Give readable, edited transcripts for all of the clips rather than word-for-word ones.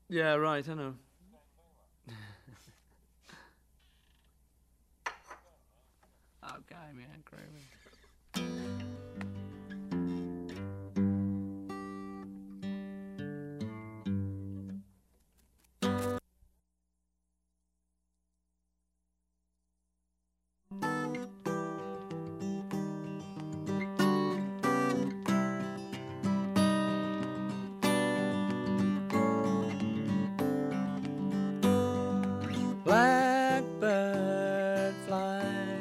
Yeah, right, I know. Okay, man, groovy. Blackbird fly,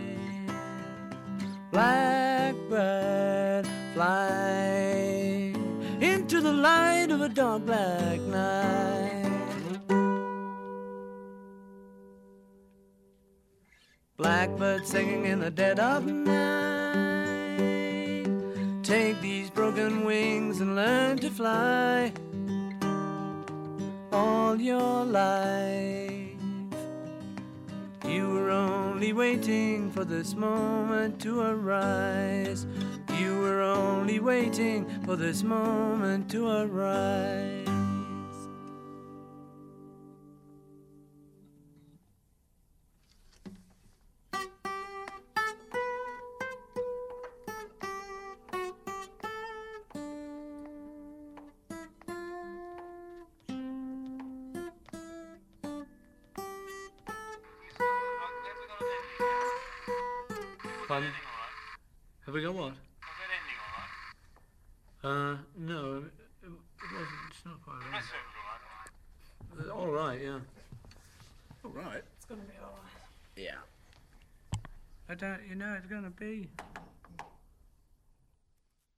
blackbird fly into the light of a dark black night. Blackbird singing in the dead of night. Take these broken wings and learn to fly all your life. You were only waiting for this moment to arise. You were only waiting for this moment to arise. Pardon? Have we got what? No, it wasn't. It's not quite right. All right, yeah. All right. It's gonna be all right. Yeah. I don't. You know, it's gonna be.